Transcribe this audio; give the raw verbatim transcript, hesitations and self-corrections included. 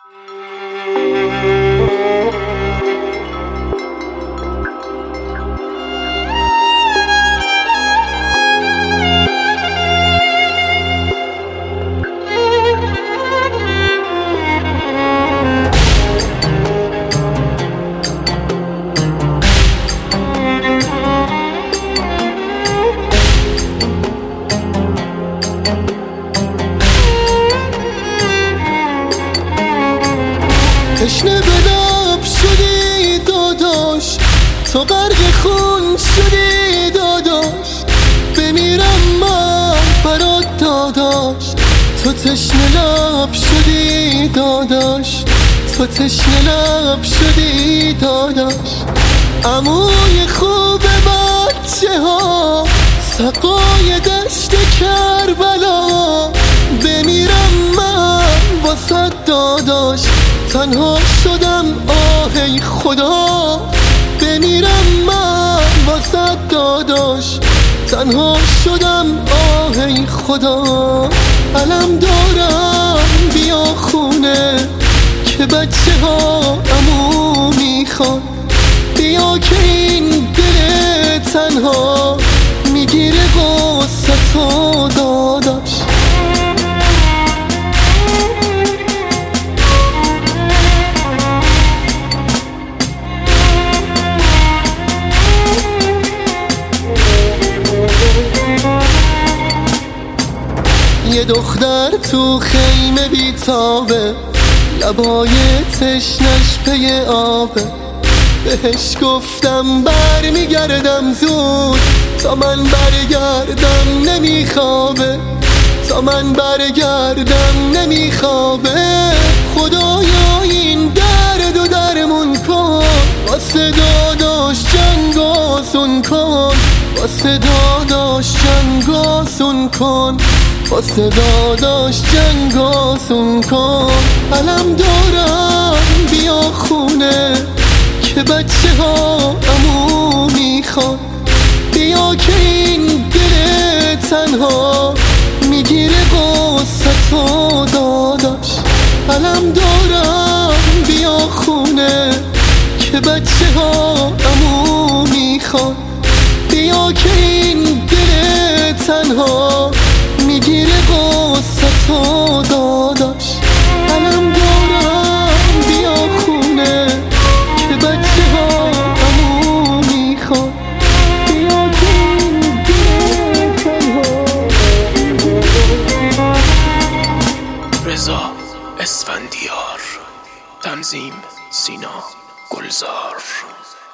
تشنه به لب شدی داداش، تو غرق خون شدی داداش، بمیرم من برات داداش. تو تشنه لب شدی داداش، تو تشنه لب شدی داداش. عموی خوب بچه ها، سقای دشت کربلا، بمیرم من واسه داداش. تنها شدم آه ای خدا، بمیرم من واسه داداش. تنها شدم آه ای خدا. علم دارم بیا خونه که بچه ها عمو میخوان، بیا که این دل تنها میگیره غصه تو داداش. یه دختر تو خیمه بیتابه، لبای تشنش پی آبه. بهش گفتم برمیگردم زود، تا من برگردم نمیخوابه، تا من برگردم نمیخوابه. خدایا این درد و درمون کن، واسه داداش جنگ آسون کن، واسه داداش جنگ آسون کن، واسه داداش جنگ آسون کن. علم دارم بیا خونه که بچه ها عمو میخوان، بیا که این دل تنها میگیره غصه تو داداش. علم دارم بیا خونه که بچه ها عمو میخوان، بیا که این دل تنها میگیره غصه تو داداش. علم دارم بیا خونه که بچه ها عمو میخوان، بیا که این دل تنها. رضا اسفندیار، تنظیم سینا گلزار.